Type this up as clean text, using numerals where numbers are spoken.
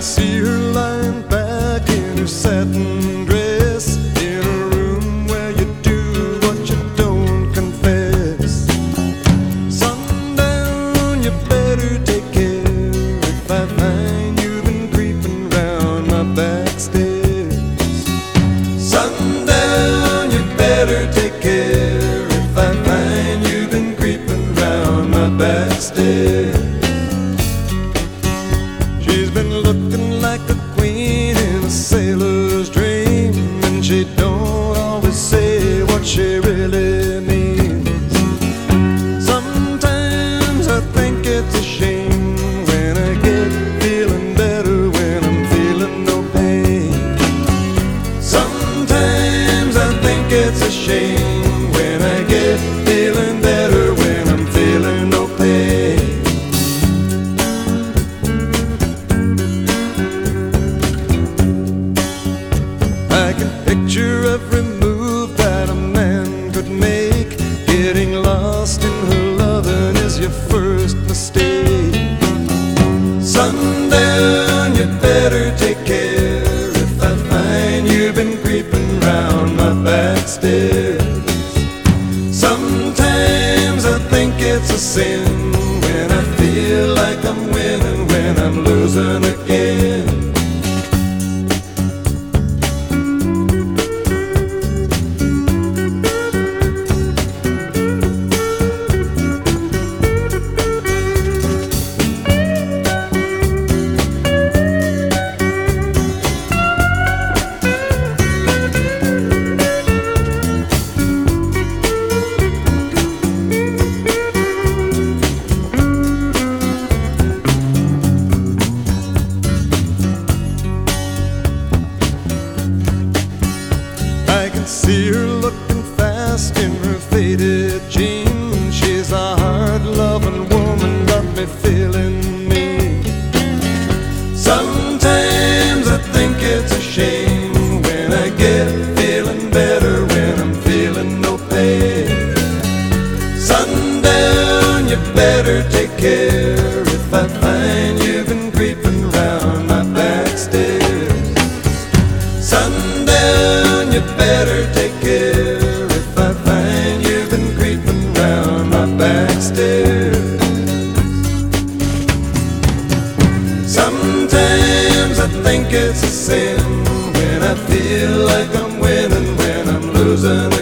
see her lying back in her satin dress in a room where you do what you don't confess. Sundown, you better take care if I find you've been creeping round my back stairs. Sundown, you better take care if I find you've been creeping round my back stairs. She's been looking like a queen in a sailor's dream, and she don't always say what she really means. Sometimes I think it's a shame when I get feeling better when I'm feeling no pain. Sometimes I think it's a shame when I get feeling better when I'm feeling no pain. I can picture every move that a man could make. Getting lost in her loving is your first mistake. Sundown, you better take care if I find you've been creeping round my back stairs. Sometimes I think it's a sin when I feel like I'm winning when I'm losing again. I can see her looking fast in her faded jeans. She's a hard-loving woman, got me feeling mean. Sometimes I think it's a shame when I get feeling better when I'm feeling no pain. Sundown, you better take care if I find you've been creeping round my back stairs. Sundown, you better take care if I find you've been creeping round my back stairs. Sometimes I think it's a sin when I feel like I'm winning when I'm losing again.